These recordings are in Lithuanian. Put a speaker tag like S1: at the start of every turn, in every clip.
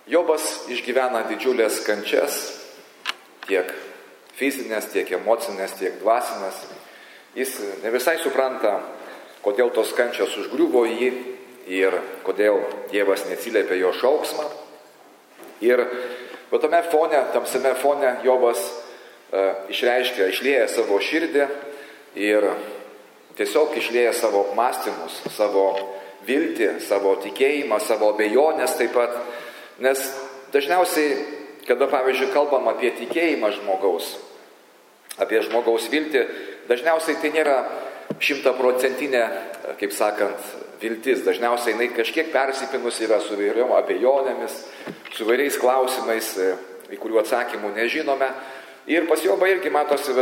S1: Jobas išgyvena didžiulės kančias, tiek fizinės, tiek emocinės, tiek dvasinės. Jis ne visai supranta, kodėl tos kančios užgriuvo jį ir kodėl Dievas neatsiliepė jo šauksmą. Ir tame fone, tamsiame fone Jobas išlieja savo širdį ir tiesiog išlieja savo apmąstymus, savo viltį, savo tikėjimą, savo abejonės taip pat. Nes dažniausiai, kada, pavyzdžiui, kalbam apie tikėjimą žmogaus, apie žmogaus viltį, dažniausiai tai nėra 100%, kaip sakant, viltis. Dažniausiai jinai kažkiek persipinus yra su įvairiom abejonėmis, su įvairiais klausimais, į kurių atsakymų nežinome. Ir pas Jobą irgi matosi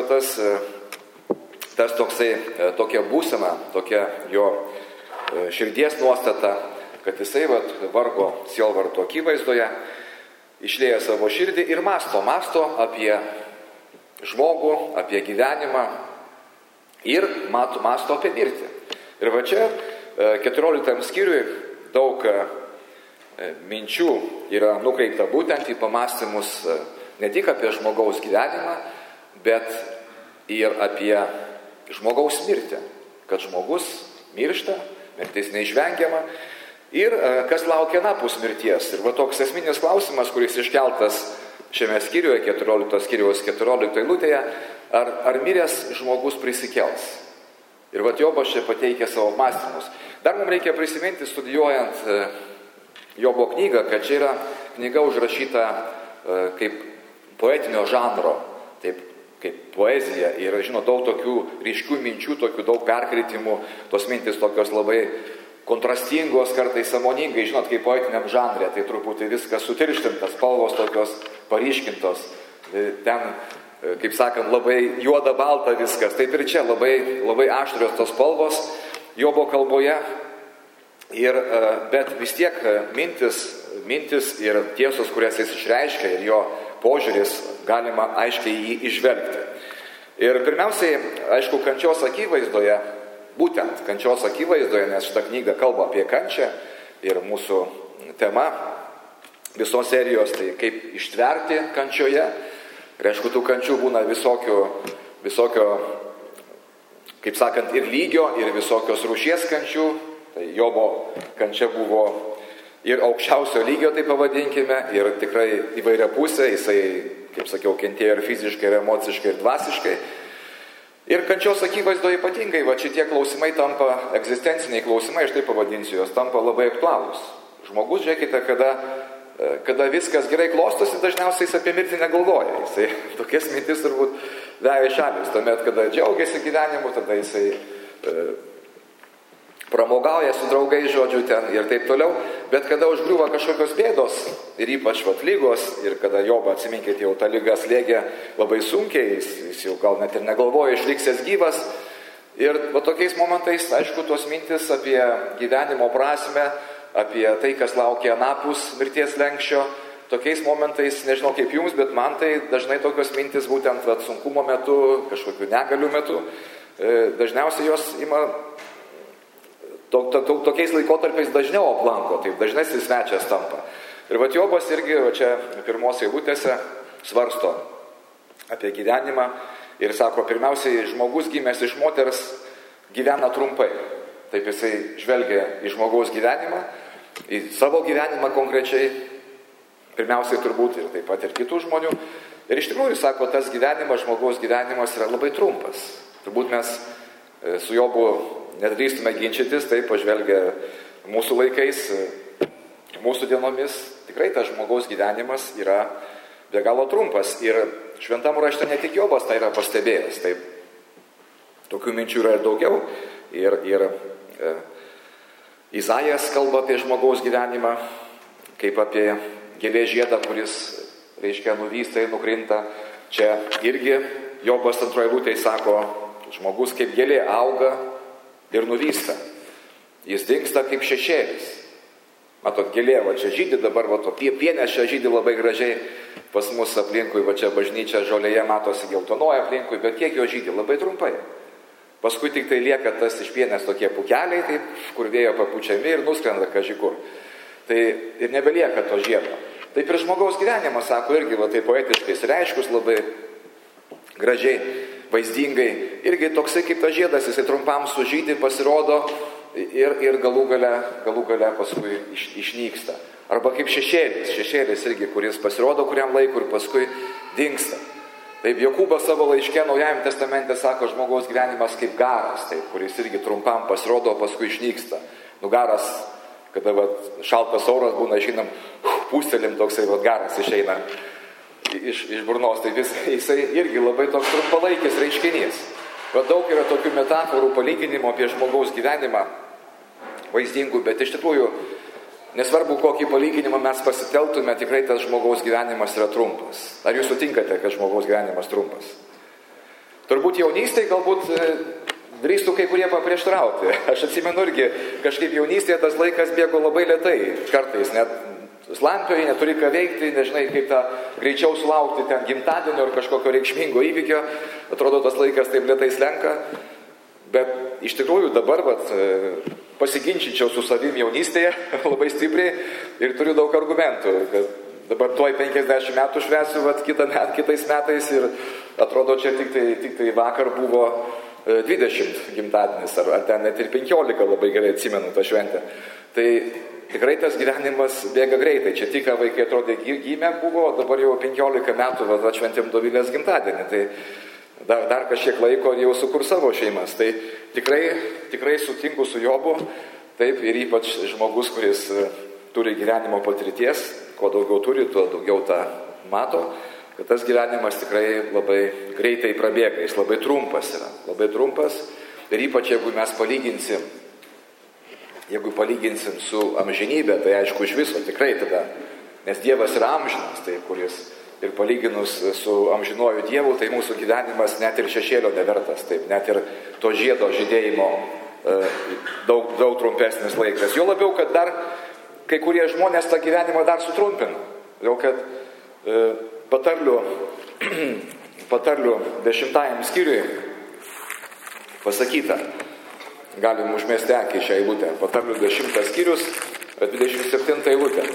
S1: tas tokia būsena, tokia jo širdies nuostata, kad jisai vargo sielvarto akivaizdoje, išlieja savo širdį ir masto apie žmogų, apie gyvenimą ir masto apie mirtį. Ir va čia 14 skyriui daug minčių yra nukreipta būtent į pamąstymus ne tik apie žmogaus gyvenimą, bet ir apie žmogaus mirtį, kad žmogus miršta, mirtis neišvengiama ir kas laukia anapus mirties. Ir toks esminis klausimas, kuris iškeltas šiame skyriuje, 14 skyriaus 14 eilutėje, ar miręs žmogus prisikels. Ir Jobas čia pateikia savo mąstymus. Dar mums reikia prisiminti, studijuojant Jobo knygą, kad čia yra knyga užrašyta kaip poetinio žanro, taip kaip poezija. Ir, daug tokių ryškių minčių, tokių daug perkritimų, tos mintis tokios labai kontrastingos, kartais sąmoningai, kaip poetiniam žanre, tai truputį viskas sutirštintas, spalvos tokios paryškintos, ten, kaip sakant, labai juoda balta viskas, taip ir čia labai, labai aštrios tos spalvos Jobo kalboje, bet vis tiek mintis ir tiesos, kurias jis išreiškia ir jo požiūris, galima aiškiai jį išvelgti. Ir pirmiausiai, aišku, kančios akivaizdoje, būtent kančios akivaizdoje, nes šitą knygą kalba apie kančią ir mūsų tema visos serijos, tai kaip ištverti kančioje. Ir aišku, tų kančių būna visokio, kaip sakant, ir lygio, ir visokios rūšies kančių. Tai Jobo kančia buvo ir aukščiausio lygio, tai pavadinkime, ir tikrai įvairia pusė, jisai, kaip sakiau, kentėjo ir fiziškai, ir emociškai, ir dvasiškai. Ir kančios akivaizdoje ypatingai, šitie klausimai tampa, egzistenciniai klausimai, aš taip pavadinsiu, jos tampa labai aktualūs. Žmogus, žiūrėkite, kada viskas gerai klostosi, dažniausiai jis apie mirtį negalvoja. Jisai tokias mintis turbūt veja šalis. Tuomet, kada džiaugiasi gyvenimu, tada jisai pramogauja su draugais, ten ir taip toliau. Bet kada užgriūva kažkokios bėdos ir ypač lygos, ir kada Jobą, atsiminkite, jau ta lyga slėgė labai sunkiai, jis jau gal net ir negalvoja išliksęs gyvas. Ir tokiais momentais, aišku, tos mintis apie gyvenimo prasme, apie tai, kas laukia anapus mirties slenksčio, tokiais momentais, nežinau kaip jums, bet man tai dažnai tokios mintis būtent sunkumo metu, kažkokių negalių metu, dažniausiai jos ima tokiais laikotarpiais dažniau aplanko, taip dažnesnis svečias tampa. Ir Jobas irgi čia pirmos eilutėse svarsto apie gyvenimą ir sako, pirmiausiai, žmogus gimęs iš moters gyvena trumpai. Taip jisai žvelgia į žmogaus gyvenimą, į savo gyvenimą konkrečiai, pirmiausiai turbūt ir taip pat ir kitų žmonių. Ir iš tikrųjų, sako, tas gyvenimas, žmogaus gyvenimas yra labai trumpas. Turbūt mes su Jobu nedrįstume ginčytis, tai pažvelgia mūsų laikais, mūsų dienomis, tikrai tas žmogaus gyvenimas yra be galo trumpas. Ir šventam rašte ne tik Jobas tai yra pastebėjęs, taip, tokių minčių yra ir daugiau. Ir Izaijas kalba apie žmogaus gyvenimą, kaip apie gėlės žiedą, kuris, nuvysta ir nukrinta. Čia irgi Jobas antroje eilutėje sako, žmogus kaip gėlė auga ir nuvysta. Jis dingsta kaip šešėlis. Matot, gėlė, čia žydi dabar, pienės čia žydi labai gražiai pas mus aplinkui, čia bažnyčia žolėje matosi geltonoja aplinkui, bet kiek jo žydi? Labai trumpai. Paskui tik tai lieka tas iš pienės tokie pukeliai, taip, kur vėjo papučiami ir nuskrenda kažkur. Tai ir nebelieka to žiedo. Taip ir žmogaus gyvenimas, sako, irgi va, tai poetiškai reiškus, labai gražiai, vaizdingai, irgi toksai kaip tas žiedas, jisai trumpam sužydi, pasirodo ir galų gale paskui išnyksta. Arba kaip šešėlis irgi, kuris pasirodo kuriam laikui ir paskui dingsta. Taip, Jokūbas savo laiške Naujajame testamente sako, žmogaus gyvenimas kaip garas, taip, kuris irgi trumpam pasirodo, paskui išnyksta. Garas, kada šaltas oras būna, išeinam, pūstelim toksai garas išeina iš burnos, tai jisai irgi labai toks trumpalaikis reiškinys. Daug yra tokių metaforų, palyginimų apie žmogaus gyvenimą, vaizdingų, bet iš tikrųjų, nesvarbu, kokį palyginimą mes pasiteltume, tikrai tas žmogaus gyvenimas yra trumpas. Ar jūs sutinkate, kad žmogaus gyvenimas trumpas? Turbūt jaunystėje galbūt drįstų kai kurie paprieštrauti. Aš atsimenu irgi, kažkaip jaunystėje tas laikas bėgo labai lėtai, kartais net slampioji, neturi ką veikti, nežinai, kaip tą greičiau sulaukti ten gimtadienio ar kažkokio reikšmingo įvykio, atrodo, tas laikas taip lėtai slenka, bet iš tikrųjų dabar pasiginčyčiau su savim jaunystėje labai stipriai ir turiu daug argumentų, kad dabar tuoj 50 metų švęsiu, kitais metais ir atrodo, čia tik tai vakar buvo 20 gimtadienis, ar ten net ir 15, labai gerai atsimenu tą šventę. Tai tikrai tas gyvenimas bėga greitai, čia tik vaikai atrodė gimę buvo, dabar jau 15 metų atšventėm Dovilės gimtadienį, tai dar kažkiek laiko jau sukurs savo šeimas. Tai tikrai sutinku su Jobu, taip, ir ypač žmogus, kuris turi gyvenimo patirties, kuo daugiau turi, tuo daugiau tą mato, kad tas gyvenimas tikrai labai greitai prabėga, jis labai trumpas yra, labai trumpas, ir ypač jeigu mes palyginsim su amžinybė, tai aišku iš viso tikrai tada, nes Dievas yra amžinas, tai kuris ir palyginus su amžinuoju Dievu, tai mūsų gyvenimas net ir šešėlio nevertas, taip, net ir to žiedo žydėjimo daug trumpesnis laikas. Jo labiau, kad dar kai kurie žmonės tą gyvenimą dar sutrumpina. Jau kad patarlių 10 skyriui pasakyta, galim užmesti akį šią eilutę, patarlių 10 skyrius, 27 eilutė.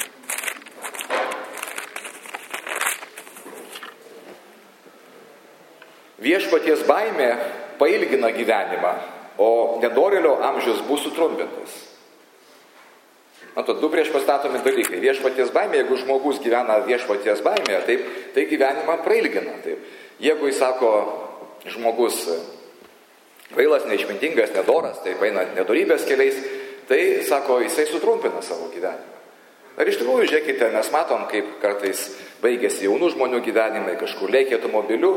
S1: Viešpaties baimė pailgina gyvenimą, o nedorėlio amžius bus sutrumpintas. Du prieš pastatomi dalykai. Viešpaties baimė, jeigu žmogus gyvena viešpaties baimėje, taip, tai gyvenimą prailgina. Taip. Jeigu jis sako, žmogus kvailas, neišmintingas, nedoras, taip eina nedorybės keliais, tai sako, jisai sutrumpina savo gyvenimą. Ar iš tikrųjų, žiūrėkite, mes matom, kaip kartais baigėsi jaunų žmonių gyvenimai, kažkur lėkė automobiliu,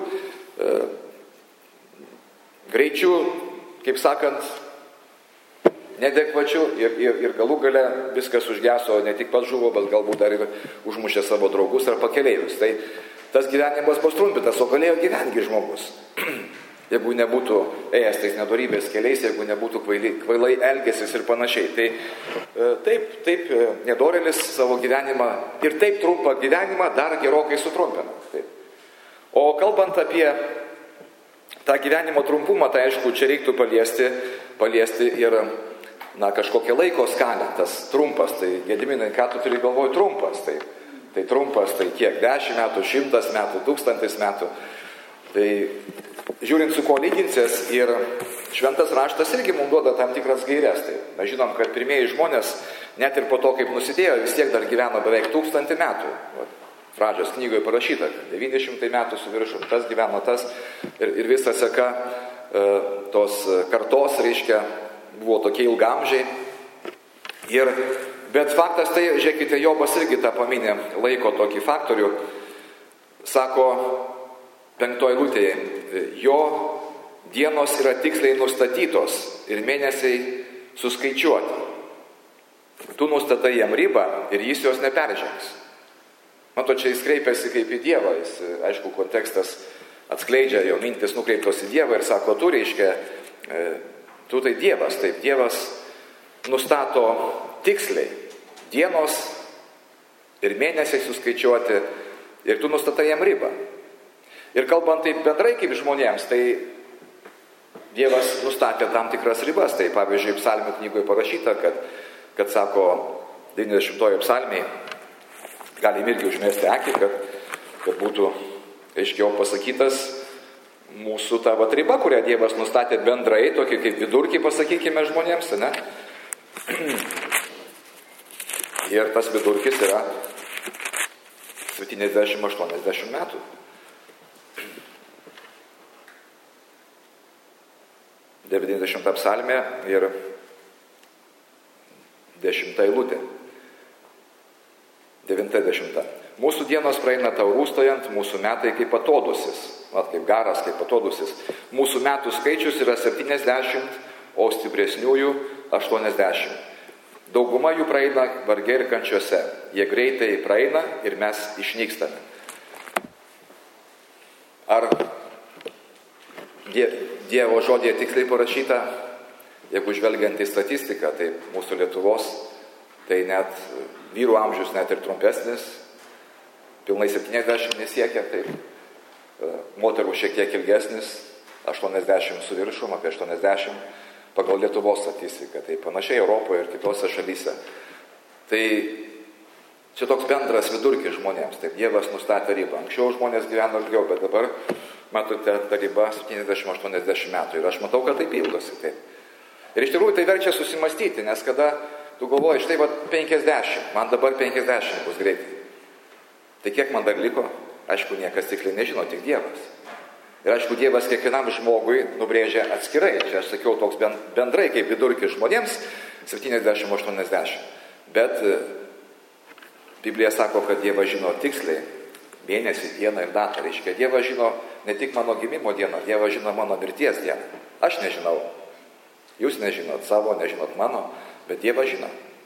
S1: greičiu, kaip sakant, nedekvačiu ir galų gale viskas užgeso, ne tik pats žuvo, bet galbūt dar ir užmušė savo draugus ar pakeleivius. Tai tas gyvenimas bus trumpintas, o galėjo gyventi žmogus. Jeigu nebūtų ėjęs tais nedorybės keliais, jeigu nebūtų kvailai elgęsis ir panašiai. Tai taip nedorėlis savo gyvenimą ir taip trumpą gyvenimą dar gerokai sutrumpina. Taip. O kalbant apie tą gyvenimo trumpumą, tai aišku, čia reiktų paliesti ir kažkokią laiko skalę, tas trumpas, tai Gediminai, ką tu turi galvoj trumpas, tai trumpas, tai kiek, 10 metų, 100 metų, 1000 metų, tai žiūrint su ko lyginsies ir šventas raštas irgi mums duoda tam tikras gaires, tai mes žinom, kad pirmieji žmonės, net ir po to, kaip nusidėjo, vis tiek dar gyveno beveik 1000 metų, Pradžios knygoje parašyta, 900 metų su viršum, tas gyveno tas ir visa seka tos kartos, reiškia, buvo tokie ilgamžiai. Bet faktas tai, žiūrėkite, Jobas irgi tą paminė laiko tokį faktorių. Sako 5 eilutėje, jo dienos yra tiksliai nustatytos ir mėnesiai suskaičiuoti. Tu nustatai jam ribą ir jis jos neperžengs. Mato, čia jis kreipiasi kaip į Dievą, jis, aišku, kontekstas atskleidžia, jo mintis nukreiptos į Dievą ir sako, tu, reiškia, tu tai Dievas, taip, Dievas nustato tiksliai dienos ir mėnesiai suskaičiuoti ir tu nustatai jam ribą. Ir kalbant taip bendrai kaip žmonėms, tai Dievas nustatė tam tikras ribas, tai pavyzdžiui, psalmių knygoje parašyta, kad sako 90 psalmiai, galim irgi užmesti akį, kad būtų aiškiau pasakytas mūsų ta riba, kurią Dievas nustatė bendrai, tokį kaip vidurkį, pasakykime, žmonėms, ne? Ir tas vidurkis yra 70-80 metų. 90 psalmė ir 10 eilutė. 90. Mūsų dienos praeina tau rūstojant, mūsų metai kaip atodusis. Kaip garas, kaip atodusis. Mūsų metų skaičius yra 70, o stipresniųjų 80. Dauguma jų praeina varge ir kančiuose. Jie greitai praeina ir mes išnykstame. Ar Dievo žodėje tiksliai parašyta, jeigu žvelgiant į statistiką, tai mūsų Lietuvos, tai net vyrų amžius net ir trumpesnis, pilnai 70 nesiekia, tai moterų šiek tiek ilgesnis, 80 su viršum, apie 80 pagal Lietuvos statistiką, tai panašiai Europoje ir kitose šalyse. Tai čia toks bendras vidurkis žmonėms, taip Dievas nustatė ribą. Anksčiau žmonės gyveno ilgiau, bet dabar, matote, ta riba 70-80 metų ir aš matau, kad tai pildosi. Taip. Ir iš tikrųjų tai verčia susimastyti, nes kada tu galvoji, štai 50, man dabar 50 bus greitai. Tai kiek man dar liko? Aišku, niekas tiksliai nežino, tik Dievas. Ir aišku, Dievas kiekvienam žmogui nubrėžia atskirai. Čia aš sakiau toks bendrai kaip vidurkis žmonėms 70-80. Bet Biblija sako, kad Dievas žino tiksliai mėnesį, dieną ir datą. Reiškia, Dievas žino ne tik mano gimimo dieną, Dievas žino mano mirties dieną. Aš nežinau. Jūs nežinot savo, nežinot mano, bet Dievas žino.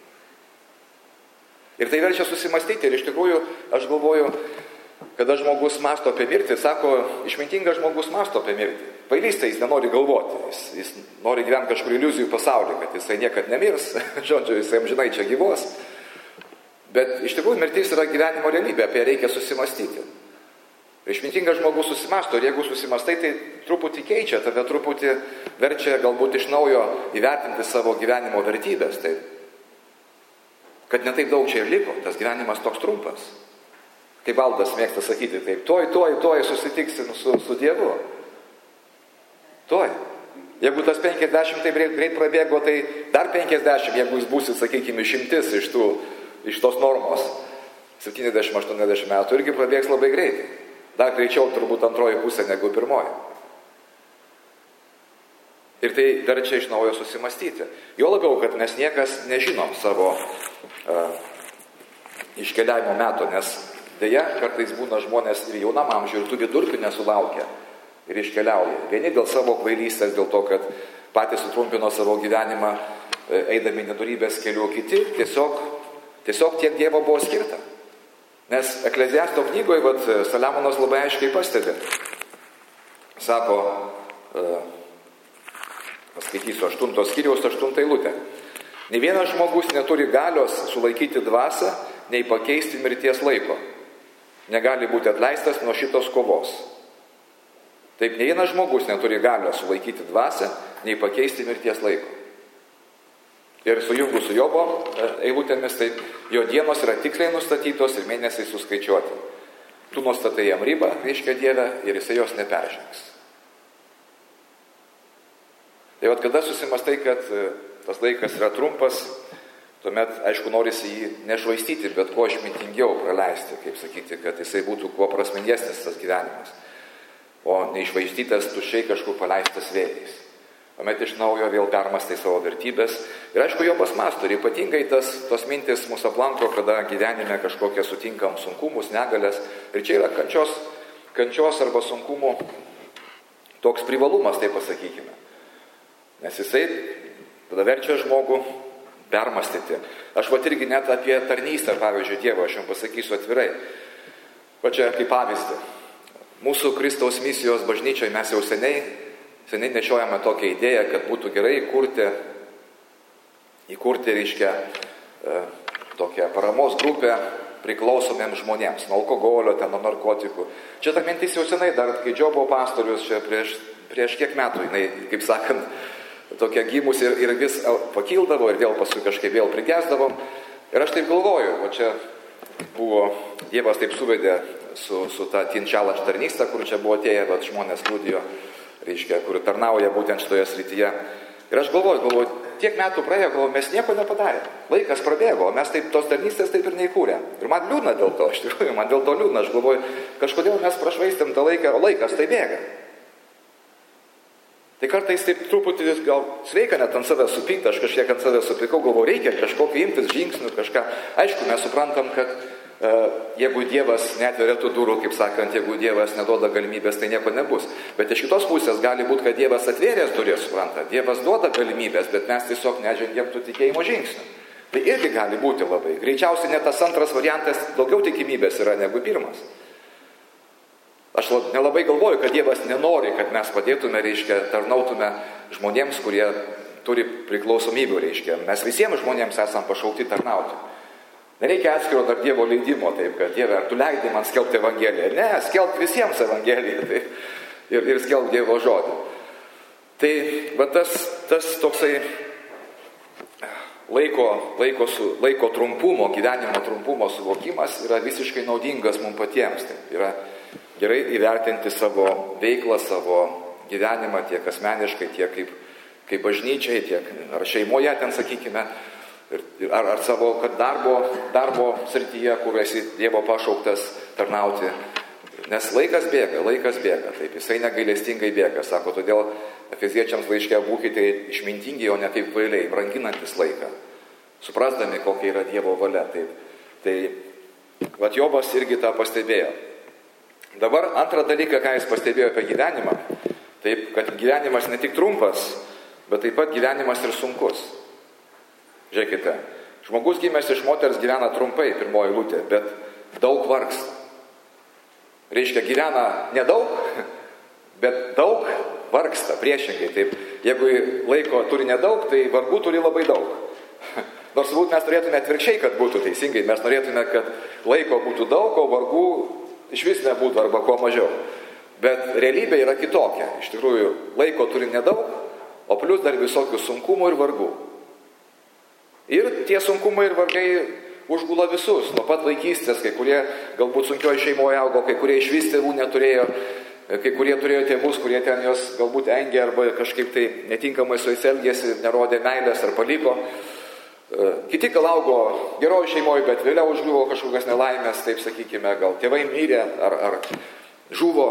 S1: Ir tai verčia susimastyti. Ir iš tikrųjų, aš galvoju, kada žmogus mąsto apie mirtį, sako, išmintingas žmogus mąsto apie mirtį. Kvailys tai jis nenori galvoti. Jis nori gyventi kažkur iliuzijų pasaulyje, kad jisai niekad nemirs. Žodžiu, jisai amžinai čia gyvos. Bet iš tikrųjų mirtis yra gyvenimo realybė, apie ją reikia susimastyti. Išmintingas žmogus susimasto ir jeigu susimastai, tai truputį keičia, tave truputį verčia galbūt iš naujo įvertinti savo gyvenimo vertybės. Taip. Kad netaip daug čia ir liko, tas gyvenimas toks trumpas. Kaip Valdas mėgsta sakyti, taip, tuoj susitiksim su Dievu. Tuoj. Jeigu tas 50 taip greit prabėgo, tai dar 50, jeigu jūs būsit, sakykime, 100 iš tos normos, 70-80 metų irgi prabėgs labai greitai. Dar greičiau turbūt antroji pusė negu pirmoji. Ir tai verčia iš naujo susimastyti. Jo labiau, kad mes niekas nežinom savo iškeliavimo metų, nes deja, kartais būna žmonės ir jaunam amžiui, ir tų vidurkių nesulaukia ir iškeliauja. Vieni dėl savo kvailystės, dėl to, kad patys sutrumpino savo gyvenimą, eidami nedorybės keliu, kiti tiesiog tiek Dievo buvo skirta. Nes Ekleziasto knygoje, Saliamonas labai aiškiai pastebi. Sako, paskaitysiu 8 skyriaus 8 eilutę. Nė vienas žmogus neturi galios sulaikyti dvasią, nei pakeisti mirties laiko. Negali būti atleistas nuo šitos kovos. Taip, nė vienas žmogus neturi galios sulaikyti dvasią, nei pakeisti mirties laiko. Ir sujungus su Jobo eilutėmis, taip, jo dienos yra tiksliai nustatytos ir mėnesiai suskaičiuoti. Tu nustatai jam ribą, reiškia Dieve, ir jisai jos neperžengs. Tai kada susimastai, kad tas laikas yra trumpas, tuomet, aišku, norisi jį nešvaistyti, bet kuo išmintingiau praleisti, kaip sakyti, kad jisai būtų kuo prasmingesnis tas gyvenimas, o neišvaistytas tuščiai kažkur paleistas vėjais. Tuomet iš naujo vėl permastai savo vertybės. Ir aišku, Jobas mąsto, ir ypatingai tos mintis mūsų aplanko, kada gyvenime kažkokie sutinkam sunkumus, negalės. Ir čia yra kančios arba sunkumų toks privalumas, taip pasakykime. Nes jisai tada verčia žmogų permastyti. Aš irgi net apie tarnystę, pavyzdžiui, Dievo, aš jums pasakysiu atvirai. Čia kaip pavyzdį. Mūsų Kristaus misijos bažnyčioje mes jau seniai nešiojame tokią idėją, kad būtų gerai įkurti reiškia, tokią paramos grupę priklausomiems žmonėms, nuo alkoholio, nuo narkotikų. Čia ta mintis jau senai, dar kai Džiobo pastorius čia prieš kiek metų, jinai, kaip sakant, tokia gimus ir vis pakildavo ir vėl paskui kažkaip vėl prigesdavo. Ir aš taip galvoju, o čia buvo, Dievas taip suvedė su ta Teen Challenge tarnyste, kur čia buvo atėję, bet žmonės liudijo, reiškia, kur tarnauja būtent šitoje srityje. Ir aš galvoju, tiek metų praėjo, mes nieko nepadarėme. Laikas prabėgo, mes taip tos tarnystės taip ir neįkūrėm. Ir man liūdna dėl to, iš tikrųjų, man dėl to liūdna. Aš galvoju, kažkodėl mes prašvaistėm tą laiką, o laikas tai bėga. Tai kartais taip truputį gal sveika net ant savęs supykti, aš kažkiek ant savęs supykau, galvoju, reikia kažkokį imtis žingsnių, kažką. Aišku, mes suprantam, kad jeigu Dievas netveria tų durų, kaip sakant, jeigu Dievas neduoda galimybės, tai nieko nebus. Bet iš kitos pusės gali būti, kad Dievas atvėrės duris, supranta. Dievas duoda galimybės, bet mes tiesiog nežengėm tų tikėjimo žingsnių. Tai irgi gali būti labai. Greičiausiai net tas antras variantas daugiau tikimybės yra negu pirmas. Aš nelabai galvoju, kad Dievas nenori, kad mes padėtume, reiškia, tarnautume žmonėms, kurie turi priklausomybių, reiškia. Mes visiems žmonėms esam pašaukti tarnauti. Nereikia atskiro dar Dievo leidimo, taip, kad Dieve, ar tu leidai man skelbti Evangeliją? Ne, skelbti visiems Evangeliją, taip, ir skelbti Dievo žodį. Tai va tas toksai laiko trumpumo, gyvenimo trumpumo suvokimas yra visiškai naudingas mums patiems. Taip, yra gerai įvertinti savo veiklą, savo gyvenimą tiek asmeniškai, tiek kaip bažnyčiai, tiek ar šeimoje ten, sakykime, ar savo kad darbo srityje, kur esi Dievo pašauktas tarnauti. Nes laikas bėga, taip, jisai negailestingai bėga. Sako, todėl Efeziečiams laiške būkite išmintingi, o ne kaip kvailiai, branginantis laiką, suprasdami, kokia yra Dievo valia. Taip. Tai vat Jobas irgi tą pastebėjo. Dabar antrą dalyką, ką jis pastebėjo apie gyvenimą, taip, kad gyvenimas ne tik trumpas, bet taip pat gyvenimas ir sunkus. Žiūrėkite, žmogus gimęs iš moters gyvena trumpai, pirmoji eilutė, bet daug vargsta. Reiškia, gyvena nedaug, bet daug vargsta, priešingai. Taip, jeigu laiko turi nedaug, tai vargų turi labai daug. Nors turbūt mes turėtume atvirkščiai, kad būtų teisingai. Mes norėtume, kad laiko būtų daug, o vargų iš vis nebūtų arba kuo mažiau. Bet realybė yra kitokia. Iš tikrųjų, laiko turi nedaug, o plus dar visokių sunkumų ir vargų. Ir tie sunkumai ir vargai užgula visus, nuo pat vaikystės, kai kurie galbūt sunkioje šeimoje augo, kai kurie iš vis tėvų neturėjo, kai kurie turėjo tėvus, kurie ten jos galbūt engė arba kažkaip tai netinkamai su jais elgėsi, nerodė meilės ar paliko. Kiti gal augo geroje šeimoje, bet vėliau užgriuvo kažkokias nelaimės, taip sakykime, gal tėvai mirė ar žuvo.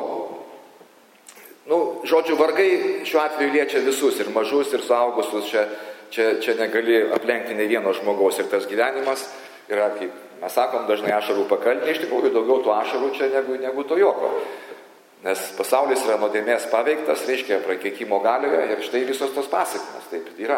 S1: Žodžiu, vargai šiuo atveju liečia visus, ir mažus, ir suaugusius. Čia negali aplenkti ne vieno žmogaus, ir tas gyvenimas yra, kaip mes sakom, dažnai ašarų pakalnė, iš tikrųjų daugiau tų ašarų čia negu to juoko. Nes pasaulis yra nuodėmės paveiktas, reiškia prakeikimo galioje, ir štai visos tos pasekmės taip yra.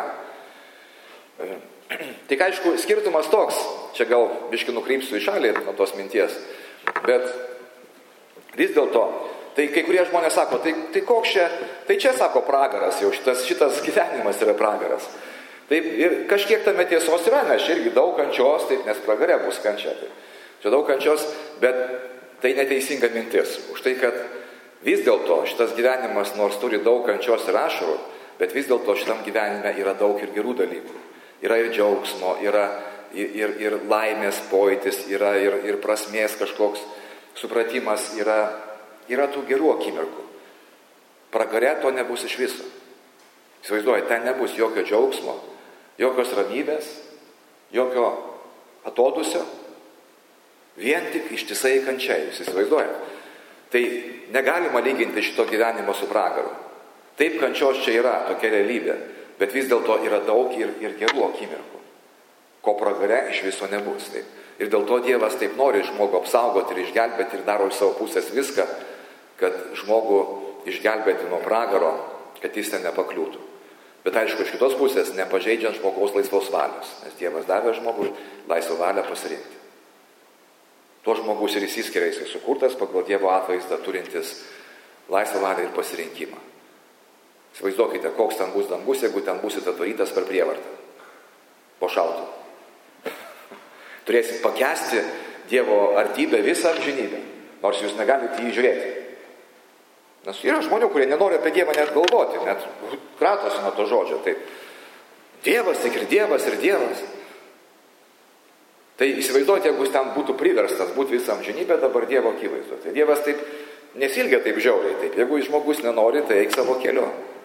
S1: Tik aišku, skirtumas toks, čia gal biškį nukrypsiu į šalį nuo tos minties, bet vis dėlto, tai kai kurie žmonės sako, tai koks čia, tai čia sako pragaras, jau šitas gyvenimas yra pragaras. Taip, ir kažkiek tame tiesos yra, nes irgi daug kančios, taip, nes pragare bus kančia. Taip. Čia daug kančios, bet tai neteisinga mintis. Už tai, kad vis dėlto šitas gyvenimas nors turi daug kančios ir ašarų, bet vis dėlto šitam gyvenime yra daug ir gerų dalykų. Yra ir džiaugsmo, yra ir laimės pojūtis, yra ir prasmės kažkoks supratimas, yra tų gerų akimirkų. Pragare to nebus iš viso. Įsivaizduoju, ten nebus jokio džiaugsmo, jokios ramybės, jokio atodusio, vien tik ištisai kančiai, jūs įsivaizduojate. Tai negalima lyginti šito gyvenimo su pragaru. Taip, kančios čia yra, tokia realybė, bet vis dėlto yra daug ir gerų akimirkų, ko pragare iš viso nebus. Taip. Ir dėl to Dievas taip nori žmogų apsaugoti ir išgelbėti ir daro iš savo pusės viską, kad žmogų išgelbėti nuo pragaro, kad jis ten nepakliūtų. Bet aišku, iš kitos pusės nepažeidžiant žmogaus laisvos valios, nes Dievas davė žmogui laisvą valią pasirinkti. Tuo žmogus ir įsiskiria, jisai sukurtas pagal Dievo atvaizdą, turintis laisvą valią ir pasirinkimą. Įsivaizduokite, koks ten bus dangus, jeigu ten būsite atvarytas per prievartą, po šautuvu. Turėsit pakęsti Dievo artybę visą amžinybę, nors jūs negalite jį žiūrėti. Nes yra žmonių, kurie nenori apie Dievą net galvoti, net kratosi nuo to žodžio. Taip. Dievas, tik ir Dievas, ir Dievas. Tai įsivaizduoti, jeigu jis ten būtų priverstas būti visą amžinybę dabar Dievo akivaizdoje. Tai Dievas taip nesilgia taip žiauriai. Taip. Jeigu žmogus nenori, tai eik savo keliu.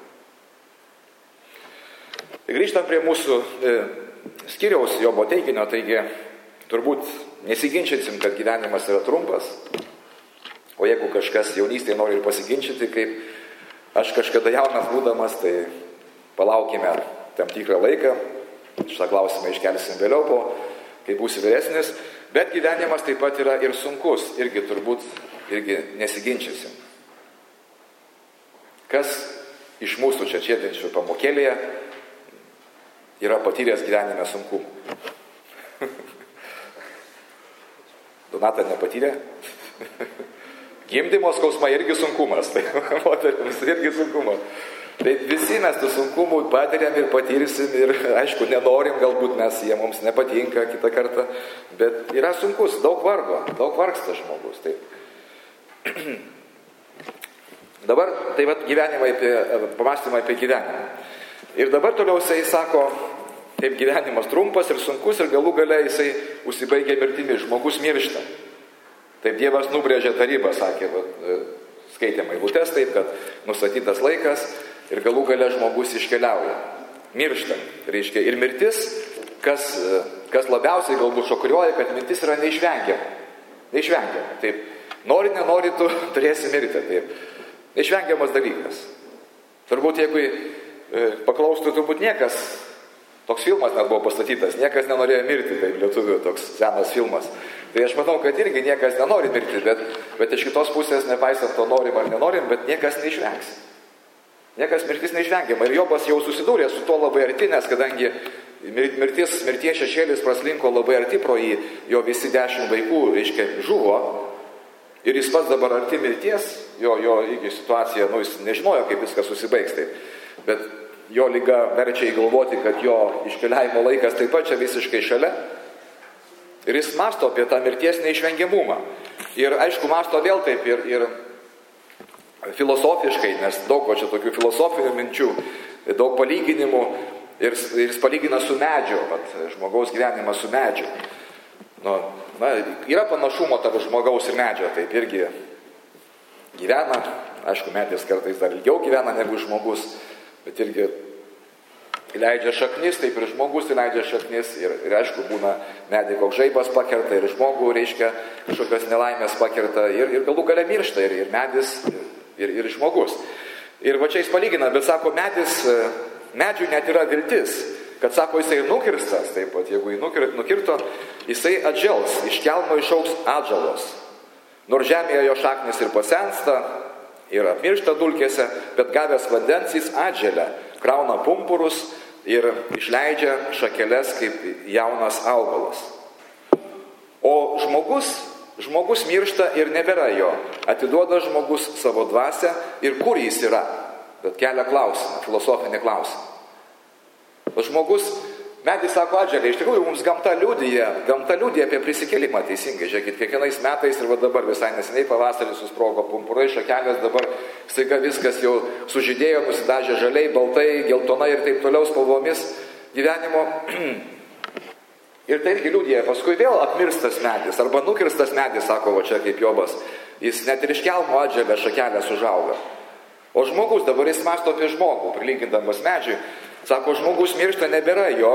S1: Tai grįžtant prie mūsų skyriaus Jobo teiginio, taigi turbūt nesiginčysim, kad gyvenimas yra trumpas. O jeigu kažkas jaunystėje nori ir pasiginčyti, kaip aš kažkada jaunas būdamas, tai palaukime tam tikrą laiką. Šitą klausimą iškelsim vėliau, kai būsi vyresnis, bet gyvenimas taip pat yra ir sunkus, irgi turbūt nesiginčysim. Kas iš mūsų čia sėdinčių pamokėlėje yra patyręs gyvenime sunkumų? Donata nepatyrė? Gimdymo skausmai irgi sunkumas, tai moterims irgi sunkumas. Tai visi mes tų sunkumų patiriam ir patyrysim ir, aišku, nenorim, galbūt jie mums nepatinka kitą kartą, bet yra sunkus, daug vargsta žmogus. Taip. Dabar, tai pamąstymai apie gyvenimą. Ir dabar toliau jisai sako, taip gyvenimas trumpas ir sunkus ir galų gale jisai užsibaigia mirtimi, žmogus miršta. Taip Dievas nubrėžė tarybą, sakė, skaitėme eilutes taip, kad nustatytas laikas, ir galų gale žmogus iškeliauja. Miršta. Reiškia, ir mirtis, kas labiausiai galbūt šokiruoja, kad mirtis yra neišvengiama. Neišvengiama. Taip. Nori, nenori, tu turėsi mirti. Taip. Neišvengiamas dalykas. Turbūt, jeigu paklaustų, turbūt niekas, toks filmas net buvo pastatytas, niekas nenorėjo mirti, taip, lietuvių toks senas filmas. Tai aš manau, kad irgi niekas nenori mirti, bet iš kitos pusės, nepaisant to norim ar nenorim, bet niekas neišvengs. Niekas mirtis neišvengiama. Ir Jobas jau susidūrė su to labai arti, nes kadangi mirties šešėlis praslinko labai arti pro jį, jo visi 10 vaikų, reiškia, žuvo. Ir jis pats dabar arti mirties, jo situacija, jis nežinojo, kaip viskas susibaigs. Taip. Bet jo liga verčia įgalvoti, kad jo iškeliavimo laikas taip pat čia visiškai šalia. Ir jis mąsto apie tą mirties neišvengiamumą. Ir aišku, mąsto vėl taip ir filosofiškai, nes daug čia tokių filosofinių minčių, daug palyginimų ir jis palygina su medžiu, žmogaus gyvenimą su medžiu. Yra panašumo tarp žmogaus ir medžio, taip irgi gyvena, aišku, medis kartais dar ilgiau gyvena negu žmogus, bet irgi leidžia šaknis, taip ir žmogus leidžia šaknis ir aišku, būna medį koks žaibas pakerta ir žmogų, reiškia, kažkokios nelaimės pakerta ir galų gale miršta ir medis ir žmogus. Ir va čia jis palygina, bet sako, medžiui net yra viltis, kad sako, jisai nukirstas, taip pat, jeigu jį nukirto, jisai atžels, iš kelmo išaugs atžalos. Nors žemėje jo šaknis ir pasensta, ir apmiršta dulkėse, bet gavęs vandens jis atželia, krauna pumpurus ir išleidžia šakeles kaip jaunas augalas. O žmogus miršta ir nebėra jo. Atiduoda žmogus savo dvasią ir kur jis yra? Bet kelia klausimą, filosofinį klausimą. O žmogus, medis sako atželia, iš tikrųjų mums gamta liudija apie prisikėlimą teisingai. Žiūrėkit, kiekvienais metais ir va dabar visai neseniai pavasarį susprogo pumpurai, šakelės, dabar staiga viskas jau sužydėjo, nusidažė žaliai, baltai, geltonai ir taip toliau spalvomis gyvenimo. Ir tai irgi liudija, paskui vėl apmirstas medis, arba nukirstas medis, sako, va čia kaip Jobas, jis net ir iš kelmo atželia šakelės užauga. O žmogus, dabar jis mąsto apie žmogų, prilygindamas medžiui, sako, žmogus miršta, nebėra jo,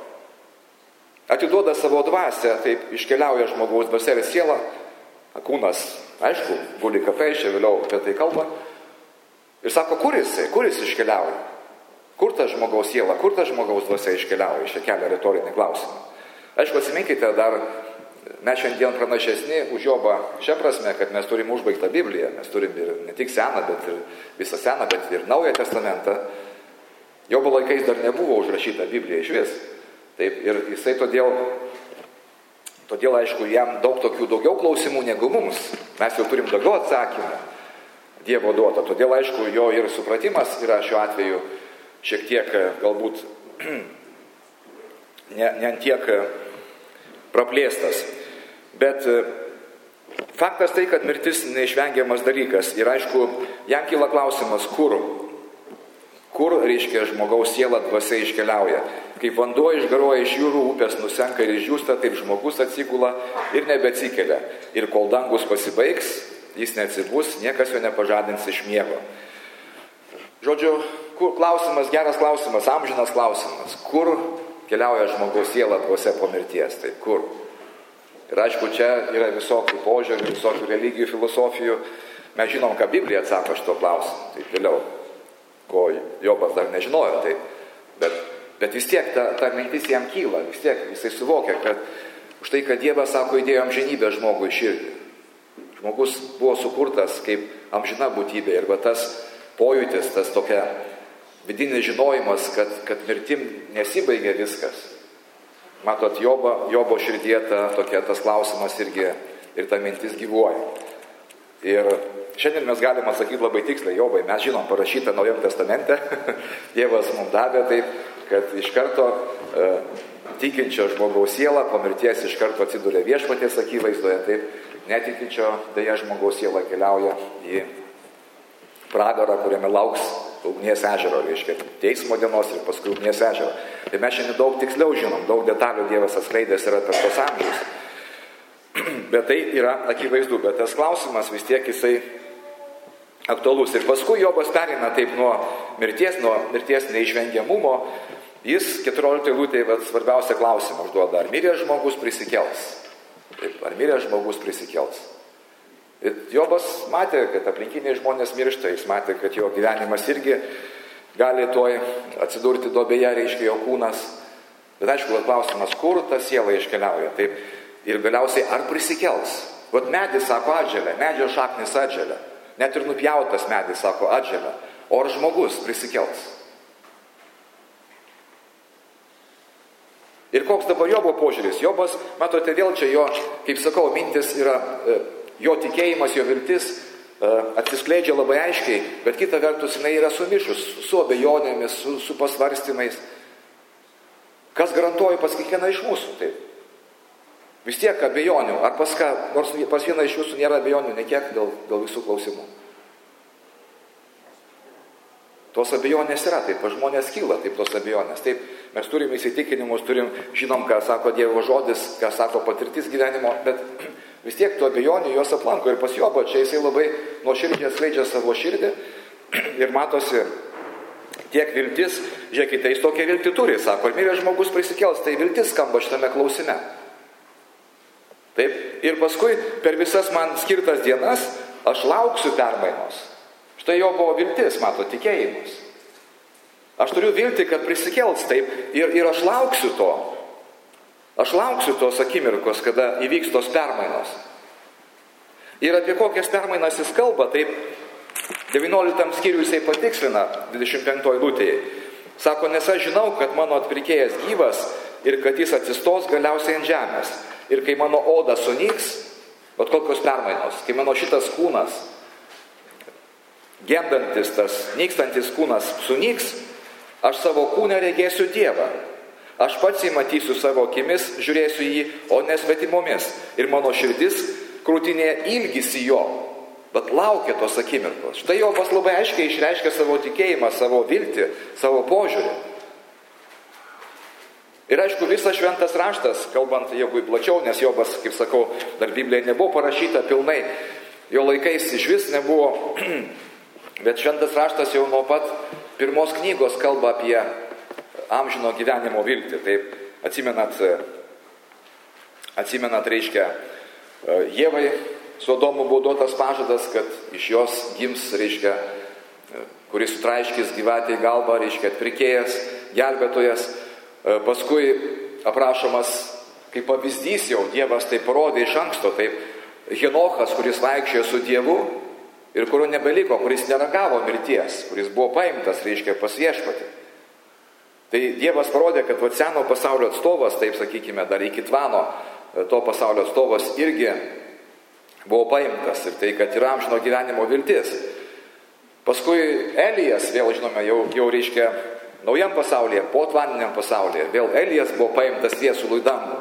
S1: atiduoda savo dvasią, taip iškeliauja žmogaus dvasia ir siela, kūnas, aišku, guli kape, čia vėliau apie tai kalba, ir sako, kur jis iškeliauja, kur ta žmogaus siela, kur ta žmogaus dvasia iškeliauja, iš čia kelia retorinį klausimą. Aišku, atsiminkite, dar mes šiandien pranašesni už Jobą šią prasme, kad mes turim užbaigtą Bibliją, mes turim ir ne tik Seną, bet ir visą Seną, bet ir Naują Testamentą. Jobo laikais dar nebuvo užrašyta Biblija iš vis. Taip, ir jisai todėl, aišku, jam daugiau klausimų negu mums. Mes jau turim daugiau atsakymų Dievo duota. Todėl, aišku, jo ir supratimas yra šiuo atveju šiek tiek galbūt ne tiek praplėstas. Bet faktas tai, kad mirtis neišvengiamas dalykas. Ir aišku, jam kyla klausimas, kur kur, reiškia, žmogaus siela dvasia iškeliauja. Kaip vanduo išgaruoja iš jūrų, upės nusenka ir išdžiūsta, taip žmogus atsigula ir nebeatsikelia. Ir kol dangus pasibaigs, jis neatsibus, niekas jo nepažadins iš miego. Žodžiu, kur klausimas, geras klausimas, amžinas klausimas. Kur keliauja žmogaus siela dvasia po mirties? Taip, kur? Ir aišku, čia yra visokių požiūrių, visokių religijų, filosofijų. Mes žinom, ką Biblija atsako šito klausimu. Taip vėliau, ko Jobas dar nežinojo. Taip. Bet vis tiek ta mintis jam kyla, vis tiek jisai suvokia, kad už tai, kad Dievas, sako, įdėjo amžinybę žmogui į širdį. Žmogus buvo sukurtas kaip amžina būtybė ir va tas pojūtis, tas tokia vidinis žinojimas, kad mirtim nesibaigia viskas. Matot, Jobo širdyje tas klausimas irgi ir ta mintis gyvuoja. Ir šiandien mes galime atsakyti labai tiksliai, Jobai, mes žinom parašytą Naujam testamente, Dievas mums davė taip, kad iš karto tikinčio žmogaus siela po mirties iš karto atsiduria viešpaties akivaizdoje, taip netikinčio dėja žmogaus siela keliauja į pragarą, kuriame lauks ugnies ežero, reiškia teismo dienos ir paskui ugnies ežero. Tai mes šiandien daug tiksliau žinom, daug detalių Dievas atskleidęs yra per tos amžius. Bet tai yra akivaizdu, bet tas klausimas vis tiek jisai aktualus. Ir paskui Jobas pereina taip nuo mirties neišvengiamumo, jis 14 eilutėje svarbiausią klausimą užduoda, ar miręs žmogus prisikels? Taip, ar miręs žmogus prisikels? Ir Jobas matė, kad aplinkiniai žmonės miršta, jis matė, kad jo gyvenimas irgi gali toj atsidurti duobėje, reiškia jo kūnas. Bet aišku, klausimas, kur ta siela iškeliauja? Taip, ir galiausiai, ar prisikels? Vat medis sako atželia, medžio šaknis atželia. Net ir nupjautas medis sako atželia. O ar žmogus prisikels? Ir koks dabar Jobo požiūris? Jobas, matote, vėl čia jo, kaip sakau, mintis yra, jo tikėjimas, jo viltis atsiskleidžia labai aiškiai, bet kita vertus jinai yra sumišus su abejonėmis, su pasvarstymais. Kas garantuoja pas kiekvieną iš mūsų? Taip. Vis tiek abejonių, ar nors pas vieną iš jūsų nėra abejonių, nekiek dėl visų klausimų. Tos abejonės yra, taip, žmonės kyla, taip, tos abejonės. Taip, mes turim įsitikinimus, žinom, ką sako Dievo žodis, ką sako patirtis gyvenimo, bet vis tiek tų abejonių jos aplanko. Ir pas Jobą čia jisai labai nuoširdžiai atskleidžia savo širdį ir matosi tiek viltis, žiūrėkite, jis tokią viltį turi, sako, ar miręs žmogus prisikels, tai viltis skamba šitame klausime. Taip, ir paskui per visas man skirtas dienas aš lauksiu permainos. Štai jo buvo viltis, mato, tikėjimas. Aš turiu viltį, kad prisikels taip ir aš lauksiu to. Aš lauksiu tos akimirkos, kada įvyks tos permainos. Ir apie kokias permainas jis kalba, taip 19 skyriui jisai patikslina 25 eilutėje. Sako, nes aš žinau, kad mano atpirkėjas gyvas ir kad jis atsistos galiausiai ant žemės. Ir kai mano oda sunyks, vat kokios permainos, kai mano šitas kūnas, gendantis tas nykstantis kūnas sunyks, aš savo kūne regėsiu Dievą. Aš pats jį matysiu savo akimis, žiūrėsiu jį, o nesvetimomis. Ir mano širdis krūtinėje ilgisi jo, bet laukia tos akimirkos. Štai Jobas labai aiškiai išreiškia savo tikėjimą, savo viltį, savo požiūrį. Ir aišku, visas šventas raštas, kalbant jeigu plačiau, nes Jobas, kaip sakau, dar Biblija nebuvo parašyta pilnai, jo laikais iš vis nebuvo, bet šventas raštas jau nuo pat pirmos knygos kalba apie amžino gyvenimo viltį. Taip, atsimenat, reiškia, Ievai su Adomu buvo duotas pažadas, kad iš jos gims, reiškia, kuris sutraiškis gyvatę į galvą, reiškia, atpirkėjas, gelbėtojas. Paskui aprašomas kaip pavyzdys jau, Dievas tai parodė iš anksto, taip, Henochas, kuris vaikščiojo su Dievu ir kurio nebeliko, kuris neragavo mirties, kuris buvo paimtas, reiškia, pas viešpatį. Tai Dievas parodė, kad seno pasaulio atstovas, taip sakykime, dar iki Tvano to pasaulio atstovas irgi buvo paimtas ir tai, kad yra amžino gyvenimo viltis. Paskui Elijas, vėl žinome, jau reiškia, naujam pasaulyje, potvaniniam pasaulyje, vėl Elijas buvo paimtas viesulų į dangų.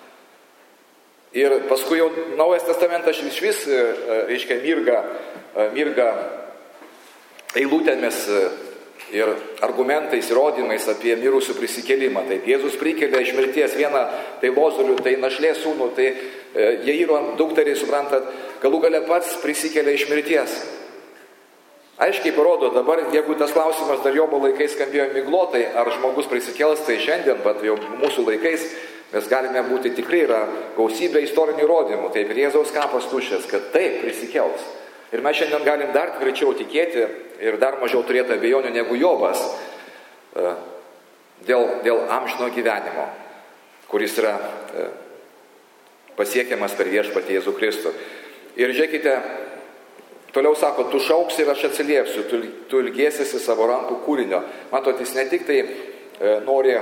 S1: Ir paskui jau Naujas testamentas iš vis, reiškia, mirga eilutėmis ir argumentais, įrodymais apie mirusių prisikėlimą. Taip, Jėzus prikelia iš mirties vieną, tai Lozorių, tai našlės sūnų, tai Jairo dukterį, suprantat, galų gale pats prisikelia iš mirties. Aiškiai parodo, dabar, jeigu tas klausimas dar Jobo laikais skambėjo miglotai, ar žmogus prisikels, tai šiandien, bet jau mūsų laikais mes galime būti tikrai, yra gausybė istorinių įrodymų, taip, ir Jėzaus kapas tuščias, kad taip prisikels. Ir mes šiandien galim dar tvirčiau tikėti ir dar mažiau turėti abejonių negu Jobas dėl amžino gyvenimo, kuris yra pasiekiamas per viešpatį Jėzų Kristų. Ir žiūrėkite, toliau sako, tu šauksi ir aš atsiliepsiu, tu ilgėsiesi savo rankų kūrinio. Matot, jis ne tik tai nori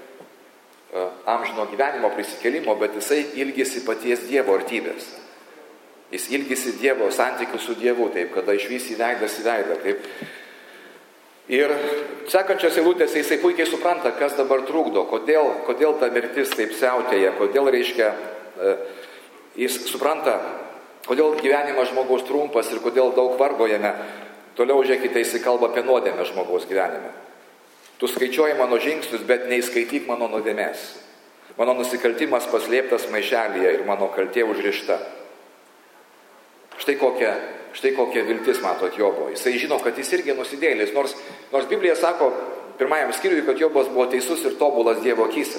S1: amžino gyvenimo prisikėlimo, bet jisai ilgisi paties Dievo artybės. Jis ilgisi Dievo santykių su Dievu, taip, kada išvys į veidas į veidą, taip. Ir sekančios eilutės jisai puikiai supranta, kas dabar trukdo, kodėl ta mirtis taip siautėja, kodėl reiškia, jis supranta, kodėl gyvenimas žmogaus trumpas ir kodėl daug vargo jame. Toliau žiūrėkite, jisai kalba apie nuodėmę žmogaus gyvenime. Tu skaičiuoji mano žingsnius, bet neįskaityk mano nuodėmės. Mano nusikaltimas paslėptas maišelyje ir mano kaltė užrišta. Štai kokia viltis, matot, Jobo. Jisai žino, kad jis irgi nusidėjėlis, nors Biblija sako pirmajam skyriui, kad Jobas buvo teisus ir tobulas Dievo akyse.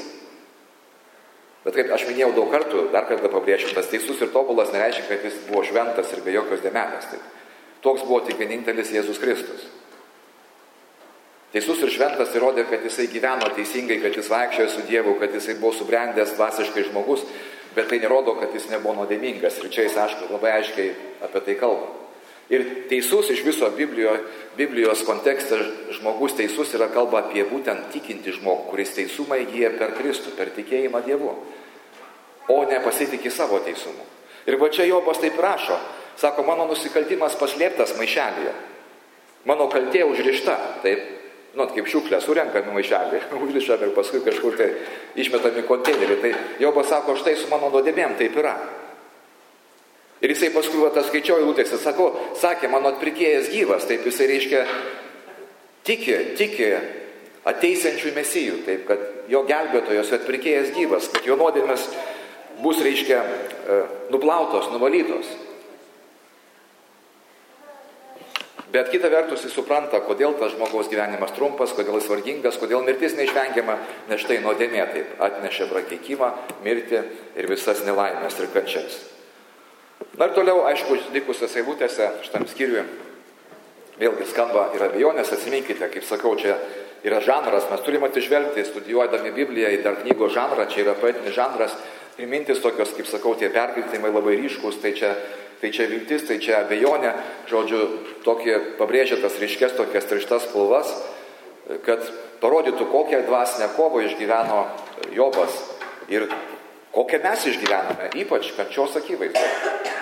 S1: Bet kaip aš minėjau daug kartų, dar kartą pabrėšiu, tas teisus ir tobulas nereiškia, kad jis buvo šventas ir be jokios dėmelės. Toks buvo tik vienintelis Jėzus Kristus. Teisus ir šventas įrodė, kad jisai gyveno teisingai, kad jis vaikščiojo su Dievu, kad jisai buvo subrendęs dvasiškai žmogus, bet tai nerodo, kad jis nebuvo nuodėmingas. Ir čia jis labai aiškiai apie tai kalba. Ir teisus iš viso Biblijos kontekste žmogus teisus yra kalba apie būtent tikinti žmogų, kuris teisumą įgyja per Kristų, per tikėjimą Dievu, o ne pasitikė savo teisumu. Ir va čia Jobas taip rašo, sako, mano nusikaltimas paslėptas maišelyje, mano kaltė užrišta, taip. Kaip šiukšlę surenkami maišelį, užrišami ir paskui kažkur tai išmetami konteinerį. Tai Jobas sako, štai su mano nuodėmėm taip yra. Ir jisai paskui tas skaičiojo eilutėse, sakė, mano atpirkėjas gyvas, taip jisai reiškia tiki ateisiančių mesijų, taip kad jo gelbėtojas atpirkėjas gyvas, kad jo nuodėmės bus, reiškia, nuplautos, nuvalytos. Bet kita vertus jis supranta, kodėl tas žmogaus gyvenimas trumpas, kodėl jis vargingas, kodėl mirtis neišvengiama, nes štai nuodėmė taip atnešė prakeikimą, mirtį ir visas nelaimės ir kančias. Na ir toliau, aišku, likusios eilutėse, šitam skyriui, vėlgi skamba ir abejonės, atsiminkite, kaip sakau, čia yra žanras, mes turime atsižvelgti, studijuodami Bibliją į dar knygos žanrą, čia yra poetinis žanras, ir mintis tokios, kaip sakau, tie perkirtimai labai ryškus, tai čia viltis, tai čia abejonė, žodžiu, pabrėžia tas ryškes, tokias tirštas spalvas, kad parodytų, kokią dvasinę kovą išgyveno Jobas ir kokią mes išgyvename, ypač kančios akivaizdoje.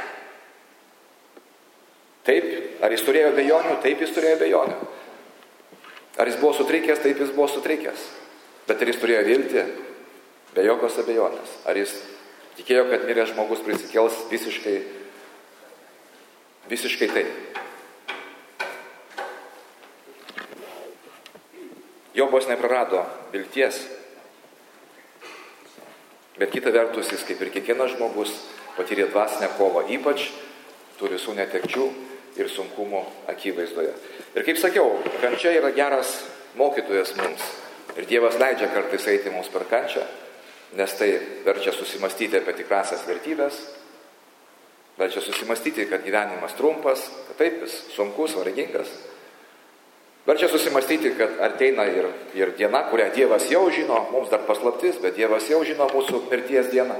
S1: Taip, ar jis turėjo abejonių? Taip, jis turėjo abejonių. Ar jis buvo sutrikęs? Taip, jis buvo sutrikęs. Bet ar jis turėjo viltį? Be jokios abejonės. Ar jis tikėjo, kad miręs žmogus prisikels? Visiškai taip. Jobas neprarado vilties, bet kita vertus jis, kaip ir kiekvienas žmogus, patyrė dvasinę kovą, ypač tų visų netekčių ir sunkumų akivaizdoje. Ir kaip sakiau, kančia yra geras mokytojas mums. Ir Dievas leidžia kartais eiti mums per kančią, nes tai verčia susimastyti apie tikrasias vertybės, verčia susimastyti, kad gyvenimas trumpas, kad taip jis sunkus, vargingas. Verčia susimastyti, kad ateina ir diena, kurią Dievas jau žino, mums dar paslaptis, bet Dievas jau žino mūsų mirties dieną.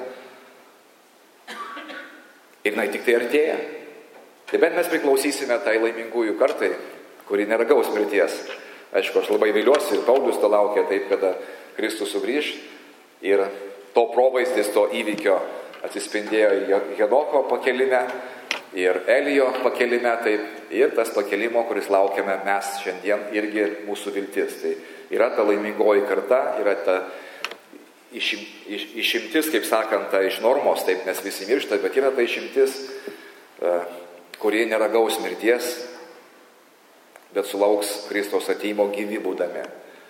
S1: Ir jinai tik tai artėja. Tai bent mes priklausysime tai laimingųjų kartai, kuri neragaus mirties. Aišku, aš labai viliuosi ir Paulius to laukia taip, kada Kristus sugrįš. Ir to provaizdis, to įvykio atsispindėjo Henoko pakelime ir Elijo pakelime. Taip, ir tas pakelimo, kuris laukiame mes šiandien, irgi mūsų viltis. Tai yra ta laimingoji karta, yra ta išimtis, kaip sakant, iš normos, taip, nes visi miršta, bet yra ta išimtis, kuri neragaus mirties, bet sulauks Kristaus atėjimo gyvi būdami.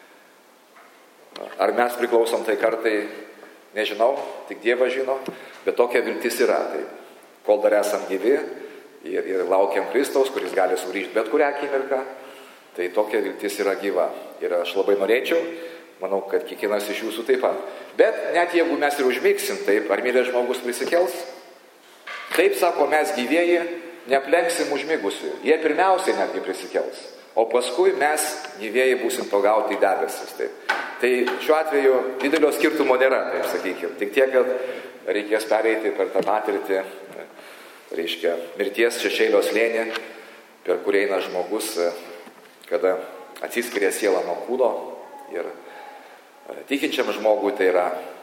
S1: Ar mes priklausom tai kartai, nežinau, tik Dievas žino, bet tokia viltis yra. Tai kol dar esam gyvi ir laukiam Kristaus, kuris gali sugrįžti bet kurią akimirką, tai tokia viltis yra gyva. Ir aš labai norėčiau, manau, kad kiekvienas iš jūsų taip pat. Bet net jeigu mes ir užmigsim taip, ar miręs žmogus prisikels? Taip sako, mes gyvieji neaplenksim užmigusių. Jie pirmiausiai netgi prisikels. O paskui mes gyvieji būsim pagauti į debesis. Taip. Tai šiuo atveju didelio skirtumo nėra, taip sakykime. Tik tiek, kad reikės pereiti per tą patirtį, reiškia, mirties šešėlio slėnį, per kurį eina žmogus, kada atsiskiria siela nuo kūno. Ir tikinčiam žmogui tai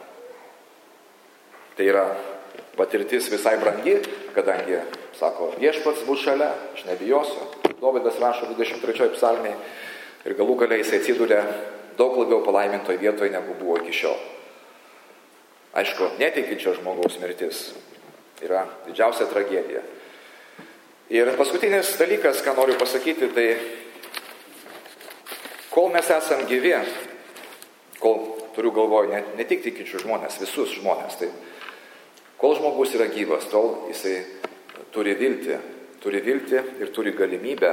S1: yra patirtis visai brangi, kadangi, sako, viešpats bus šalia, aš nebijosiu. Dovydas rašo 23 psalmėje ir galų galiai jis atsiduria daug labiau palaimintoje vietoje, negu buvo iki šiol. Aišku, netikinčio žmogaus mirtis yra didžiausia tragedija. Ir paskutinis dalykas, ką noriu pasakyti, tai kol mes esam gyvi, kol turiu galvoje ne tik tikinčių žmonės, visus žmonės, tai kol žmogus yra gyvas, tol jisai turi viltį ir turi galimybę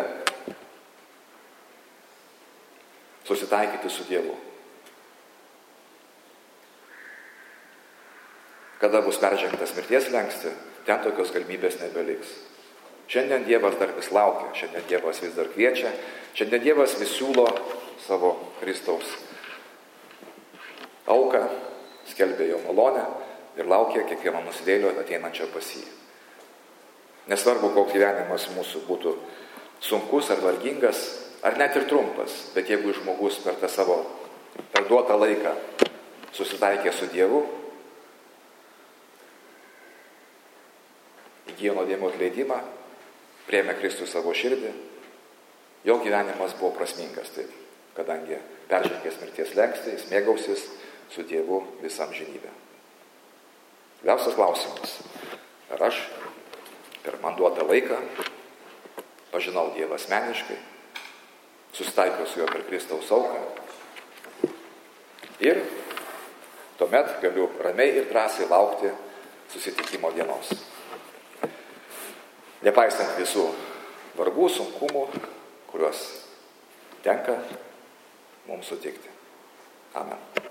S1: susitaikyti su Dievu. Kada bus peržengtas mirties slenkstį, ten tokios galimybės nebeliks. Šiandien Dievas dar vis laukia, šiandien Dievas vis dar kviečia, šiandien Dievas vis siūlo savo Kristaus auką, skelbia jo malonę ir laukia kiekvieno nusidėlio ateinančio pas jį. Nesvarbu, koks gyvenimas mūsų būtų sunkus ar vargingas, ar net ir trumpas, bet jeigu žmogus per tą savo duotą laiką susitaikė su Dievu, įgijo nuodėmių atleidimą, priėmė Kristų savo širdį, jo gyvenimas buvo prasmingas, taip, kadangi peržengęs mirties slenkstį, jis mėgausis su Dievu visą amžinybę. Galiausias klausimas, ar aš per man duotą laiką pažinau Dievą asmeniškai, susitaikiau su juo per Kristaus auką ir tuomet galiu ramiai ir drąsiai laukti susitikimo dienos. Nepaisant visų vargų, sunkumų, kuriuos tenka mums sutikti. Amen.